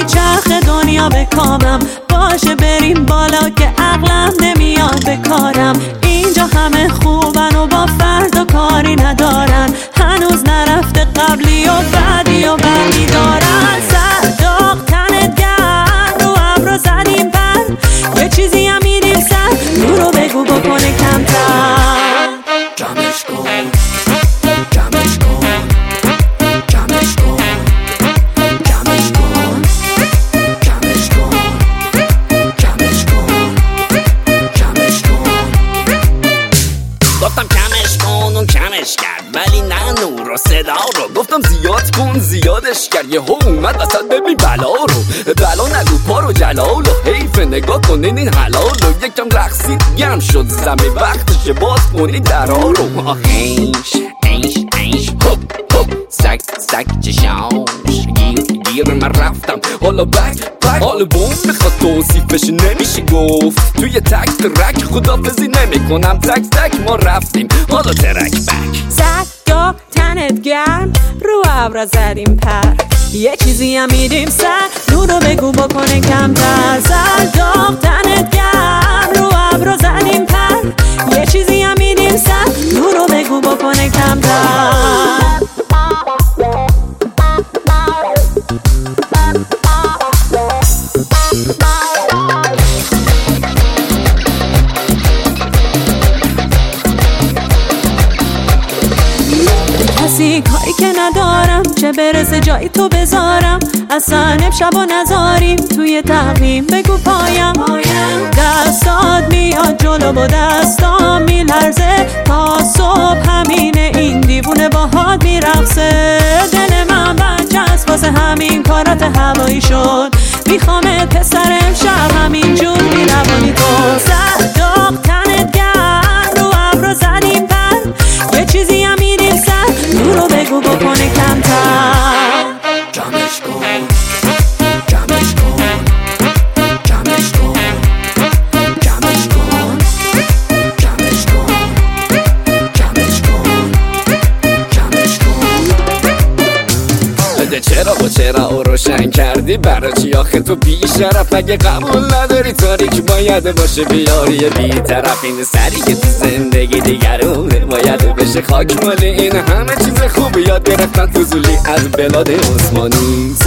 چرخ دنیا بکامم، باشه بریم بالا که عقلم نمیاد به کارم. اینجا همه خوبن و با فردا کاری ندارن، هنوز نرفته قبلی و بعدی و بعدی دارن. سر داغ تنت گرم، رو ابرو زدیم پر، یه چیزی هم میدیم سر، نورو بگو بکنه کمتر. جمعش کن جمعش کن جمعش کن جمعش کن جمعش کن جمعش کن جمعش کن. گفتم کمش کن اون کمش کرد ولی نه نور و صدا رو. گفتم زیاد کن زیادش کرد یهو اومد وسط ببین بلا رو. بلا نگو پارو جلالو، حیف نگاه کنین این حلالو. یکم رقصید گرم شد زمین، وقتشه باز کنی درها رو. آخیش ایش ایش هوب هوب سگ سگ چشاش گیر من رفتم حالا بک حالا بوم میخواد توصیفش نمیشه گفت. توی تک ترک خدافزی نمی کنم، تک تک ما رفتیم حالا ترک بک. زد تنت گرم، رو ابرا زدیم پر، یه چیزی هم میدیم سر، نورو بگو بکنه کمتر. زد تنت گرم، رو ابرا زدیم پر، یه چیزی هم میدیم سر، نورو بگو بکنه کمتر. کسی کاری که ندارم، چه برسه جایی تو بذارم. اصلا امشب و نذاریم توی تقویم، بگو پایم. دستات میاد جلو و دستام میلرزه، تا صبح همینه این دیوونه باهات میرقصه. دل من بچه است واسه همین کارات هوایی شد، میخوامت پسر امشب همین جور میروانی تو. زد داغ تنت گرم، رو ابرو زدیم پر، یه چیزی هم میدیم سر، نورو بگو بکنه کمتر. جمعش کن جمعش کن جمعش کن جمعش کن جمعش کن جمعش کن جمعش کن. چرا و چرا او روشن کردی برای چی آخه تو بیشرف؟ اگه قبول نداری تاریک باید باشه بیاری بی‌طرف. این سری که تو زندگی دیگرونه باید بشه خاک مال این همه چیز خوب یاد گرفتن فضولی از بلاد عثمانی.